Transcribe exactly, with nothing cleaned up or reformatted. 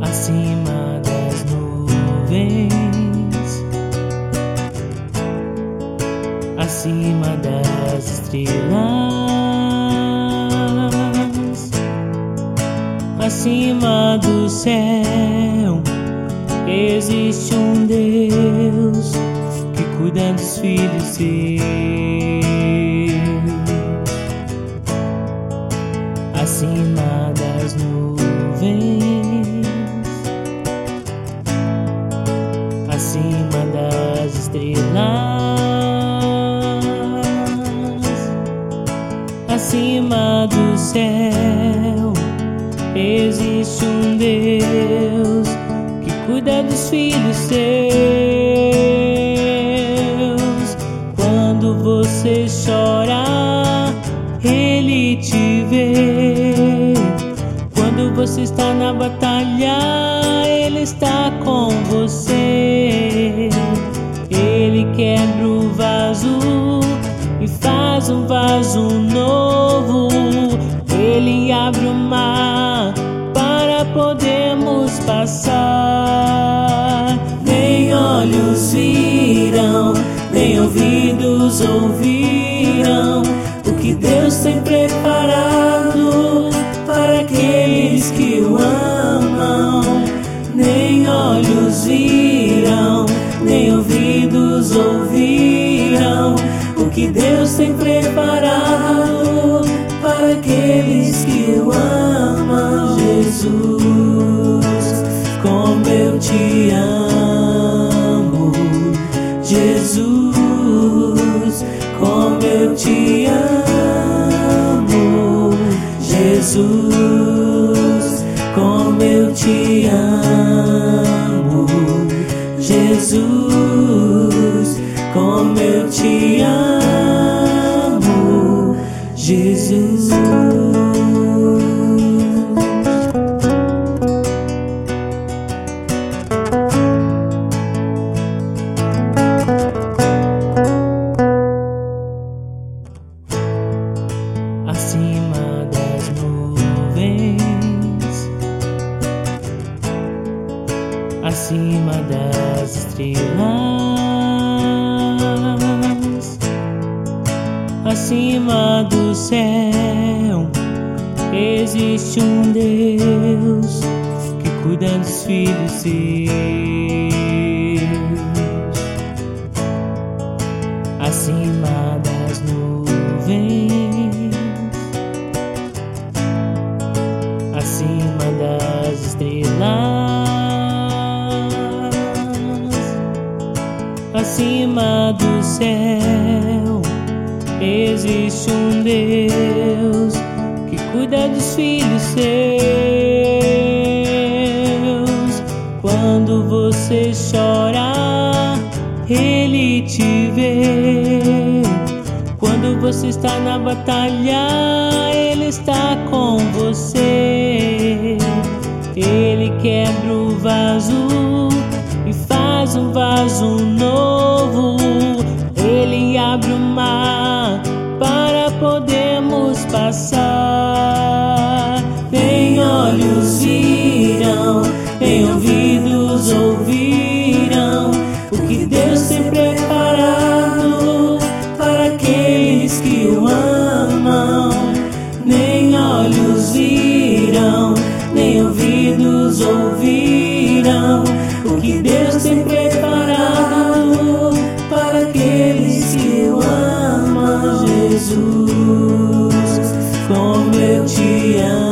acima das nuvens, acima das estrelas, acima do céu existe um Deus que cuida dos filhos seus. Acima das nuvens, acima das estrelas, acima do céu existe um Deus que cuida dos filhos seus. Quando você chora, Ele te vê. Quando você está na batalha, Ele está com você. Ele quebra o vaso e faz um vaso novo. Ele abre o mar para podermos passar. Nem olhos viram, nem ouvidos ouviram o que Deus tem preparado para aqueles que o amam. Nem olhos viram, nem ouvidos ouviram o que Deus tem preparado para aqueles que o amam. Jesus, como eu te amo. Jesus, como eu te amo. Jesus, como eu te amo. Jesus, como eu te amo. Jesus. Acima das nuvens, acima das estrelas, acima do céu existe um Deus que cuida dos filhos seus. Acima das nuvens, acima das estrelas, acima do céu existe um Deus que cuida dos filhos seus. Quando você chora, Ele te vê. Quando você está na batalha, Ele está com você. Ele quebra o vaso e faz um vaso novo. Ele abre o mar para podermos passar. Nem olhos viram, nem ouvidos ouviram o que Deus tem preparado para aqueles que o amam. Nem olhos viram, nem ouvidos ouviram o que Deus tem preparado para aqueles que o amam. Jesus, como eu te amo.